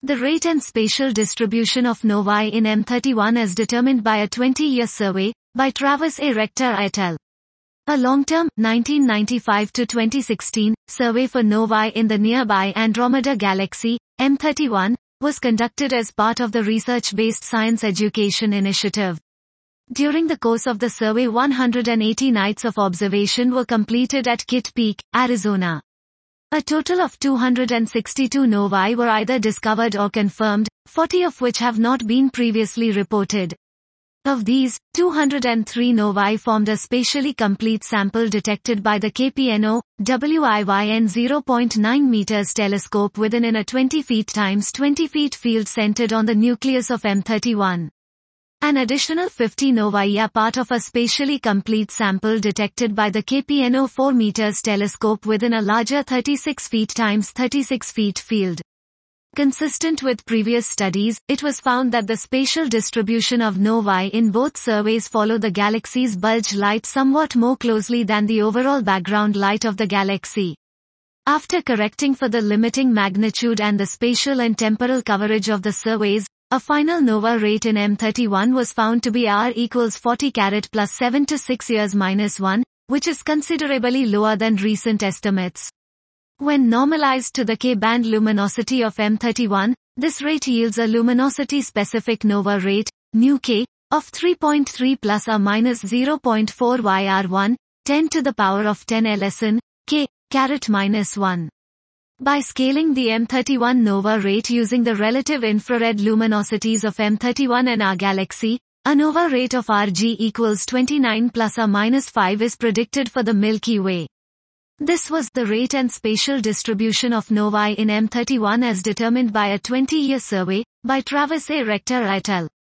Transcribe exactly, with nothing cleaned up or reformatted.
The rate and spatial distribution of novae in M thirty-one is determined by a twenty-year survey, by Travis A. Rector et al. A long-term, nineteen ninety-five to twenty sixteen, survey for novae in the nearby Andromeda Galaxy, M thirty-one, was conducted as part of the Research-Based Science Education Initiative. During the course of the survey, one hundred eighty nights of observation were completed at Kitt Peak, Arizona. A total of two hundred sixty-two novae were either discovered or confirmed, forty of which have not been previously reported. Of these, two hundred three novae formed a spatially complete sample detected by the K P N O, W I Y N zero point nine meters telescope within in a twenty feet times twenty feet field centered on the nucleus of M thirty-one. An additional fifty novae are part of a spatially complete sample detected by the K P N O four meters telescope within a larger thirty-six feet times thirty-six feet field. Consistent with previous studies, it was found that the spatial distribution of novae in both surveys follow the galaxy's bulge light somewhat more closely than the overall background light of the galaxy. After correcting for the limiting magnitude and the spatial and temporal coverage of the surveys, a final nova rate in M thirty-one was found to be R equals forty carat plus seven to six years minus one, which is considerably lower than recent estimates. When normalized to the K-band luminosity of M thirty-one, this rate yields a luminosity-specific nova rate, nu K, of three point three plus or minus zero point four Y R one, ten to the power of ten ln, K, carat minus one. By scaling the M thirty-one nova rate using the relative infrared luminosities of M thirty-one and our galaxy, a nova rate of R G equals twenty-nine plus or minus five is predicted for the Milky Way. This was the rate and spatial distribution of novae in M thirty-one as determined by a twenty-year survey, by Travis A. Rector et al.